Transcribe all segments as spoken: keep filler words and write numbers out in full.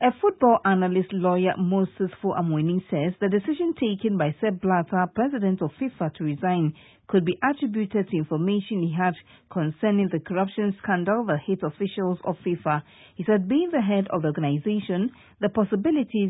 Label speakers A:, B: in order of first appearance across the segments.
A: A football analyst, lawyer Moses Fu-Amoining says the decision taken by Sepp Blatter, president of FIFA, to resign could be attributed to information he had concerning the corruption scandal that hit officials of FIFA. He said being the head of the organization, the possibilities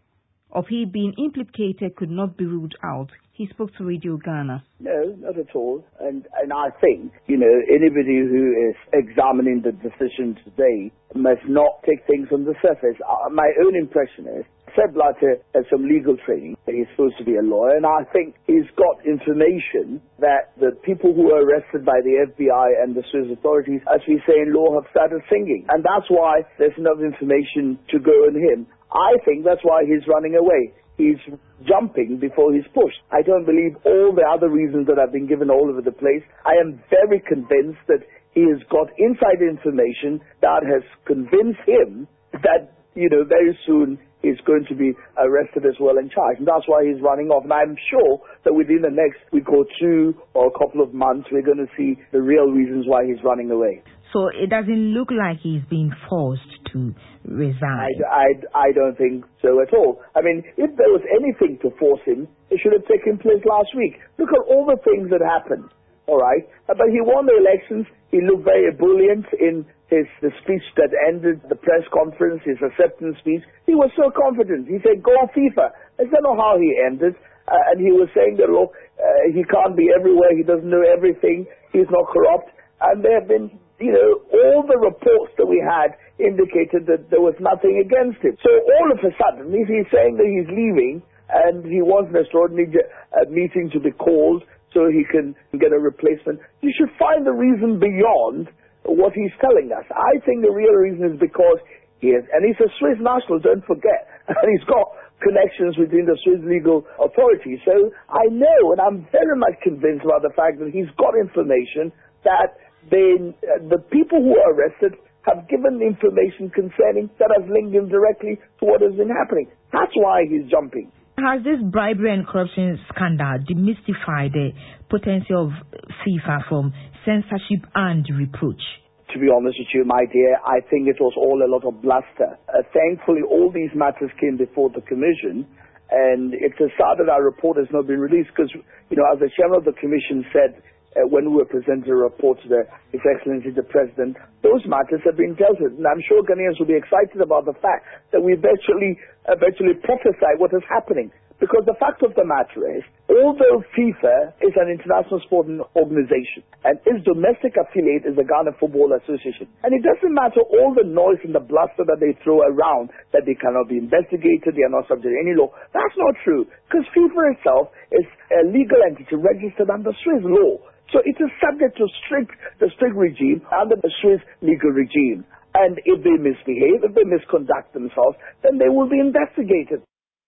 A: of he being implicated could not be ruled out. He spoke to Radio Ghana.
B: No, not at all. And and I think, you know, anybody who is examining the decision today must not take things on the surface. Uh, my own impression is Sepp Blatter has some legal training. He's supposed to be a lawyer, and I think he's got information that the people who were arrested by the F B I and the Swiss authorities, as we say in law, have started singing. And that's why there's enough information to go on him. I think that's why he's running away. He's jumping before he's pushed. I don't believe all the other reasons that have been given all over the place. I am very convinced that he has got inside information that has convinced him that, you know, very soon he's going to be arrested as well and charged. And that's why he's running off. And I'm sure that within the next week or two or a couple of months, we're going to see the real reasons why he's running away.
C: So it doesn't look like he's being forced to resign.
B: I, I, I don't think so at all. I mean, if there was anything to force him, it should have taken place last week. Look at all the things that happened, all right? But he won the elections. He looked very ebullient in his the speech that ended the press conference, his acceptance speech. He was so confident. He said, go FIFA. I don't know how he ended. Uh, and he was saying that, look, uh, he can't be everywhere. He doesn't know everything. He's not corrupt. And there have been, you know, all the reports that we had indicated that there was nothing against him. So all of a sudden, if he's saying that he's leaving and he wants an extraordinary uh, meeting to be called so he can get a replacement, you should find the reason beyond what he's telling us. I think the real reason is because he is, and he's a Swiss national, don't forget, and he's got connections within the Swiss legal authorities. So I know, and I'm very much convinced about the fact that he's got information that They, uh, the people who are arrested have given information concerning that has linked him directly to what has been happening. That's why he's jumping.
C: Has this bribery and corruption scandal demystified the potential of FIFA from censorship and reproach?
B: To be honest with you, my dear, I think it was all a lot of bluster. Uh, thankfully, all these matters came before the Commission, and it's a sad that our report has not been released because, you know, as the chairman of the Commission said, Uh, when we were presenting a report to the, His Excellency the President, those matters have been dealt with. And I'm sure Ghanaians will be excited about the fact that we virtually, uh, virtually prophesy what is happening. Because the fact of the matter is, although FIFA is an international sporting organization and its domestic affiliate is the Ghana Football Association, and it doesn't matter all the noise and the bluster that they throw around that they cannot be investigated, they are not subject to any law, that's not true. Because FIFA itself is a legal entity registered under Swiss law. So it is subject to strict, the strict regime under the Swiss legal regime. And if they misbehave, if they misconduct themselves, then they will be investigated.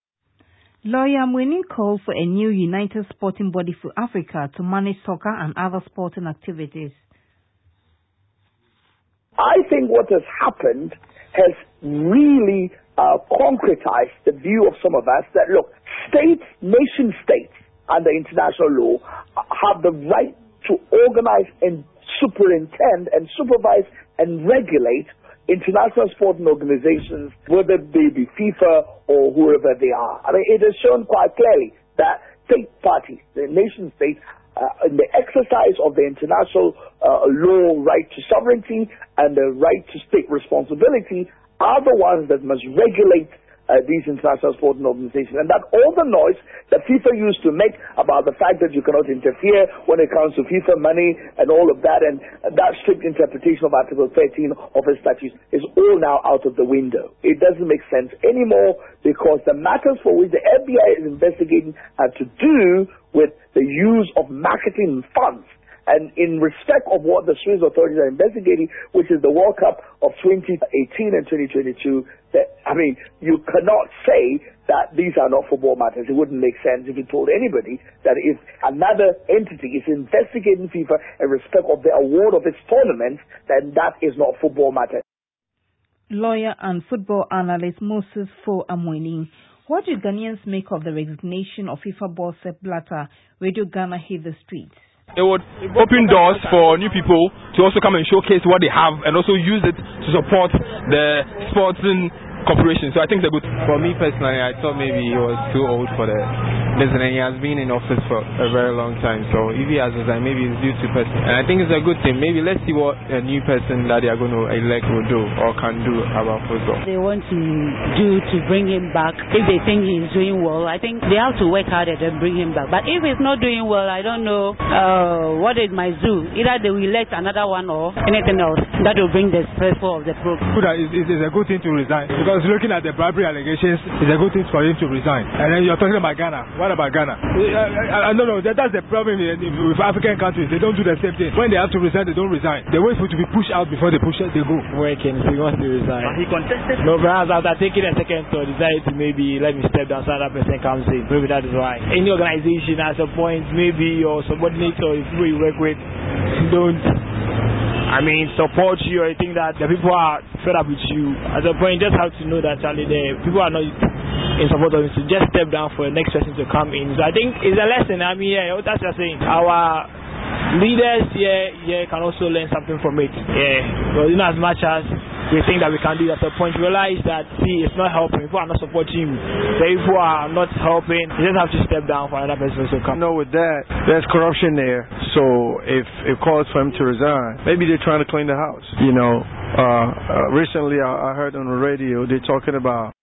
A: Lawyer Amoining called for a new united sporting body for Africa to manage soccer and other sporting activities.
B: I think what has happened has really uh, concretized the view of some of us that, look, states, nation states, under international law, have the right to organize and superintend and supervise and regulate international sporting organizations, whether they be FIFA or whoever they are. I mean, it has shown quite clearly that state parties, the nation states, uh, in the exercise of the international uh, law right to sovereignty and the right to state responsibility, are the ones that must regulate Uh, these international sporting organizations, and that all the noise that FIFA used to make about the fact that you cannot interfere when it comes to FIFA money and all of that, and that strict interpretation of Article thirteen of its statutes is all now out of the window. It doesn't make sense anymore because the matters for which the F B I is investigating have to do with the use of marketing funds. And in respect of what the Swiss authorities are investigating, which is the World Cup of twenty eighteen and twenty twenty-two, that, I mean, you cannot say that these are not football matters. It wouldn't make sense if you told anybody that if another entity is investigating FIFA in respect of the award of its tournaments, then that is not football matter.
A: Lawyer and football analyst Moses Fu-Amoining. What do Ghanaians make of the resignation of FIFA boss Sepp Blatter? Radio Ghana hit the streets.
D: It would open doors for new people to also come and showcase what they have and also use it to support the sporting cooperation. So I think it's a good.
E: For me personally, I thought maybe he was too old for the listen, and he has been in office for a very long time. So if he has resigned, maybe it's due to person. And I think it's a good thing. Maybe let's see what a new person that they are going to elect will do or can do about football.
F: They want to do to bring him back. If they think he's doing well, I think they have to work hard and then bring him back. But if he's not doing well, I don't know uh, what it might do. Either they will elect another one or anything else that will bring the successful of the program.
G: It's, it's a good thing to resign because looking at the bribery allegations, it's a good thing for him to resign. And then you're talking about Ghana. What about Ghana? I, I, I don't know. That, that's the problem with African countries. They don't do the same thing. When they have to resign, they don't resign. They wait for it to be pushed out before they push it, they go.
H: Working, so he wants to resign.
I: He contested?
H: No, perhaps after taking a second thought, decided to maybe let me step down so another person comes in. Maybe that is why. Any organization has a point, maybe your subordinates or people you work with don't, I mean, support you, or you think that the people are fed up with you. At a point, you just have to know that Charlie, the people are not in support of you, so just step down for the next person to come in. So I think it's a lesson. I mean, yeah, that's what I'm saying. Our leaders here, here can also learn something from it. Yeah, because you know, as much as we think that we can do that, at a point realize that, see, it's not helping. People are not supporting you. The people are not helping. You just have to step down for another person to come.
J: No, with that, there's corruption there. So if it calls for him to resign, maybe they're trying to clean the house. You know, uh, uh, recently I, I heard on the radio they're talking about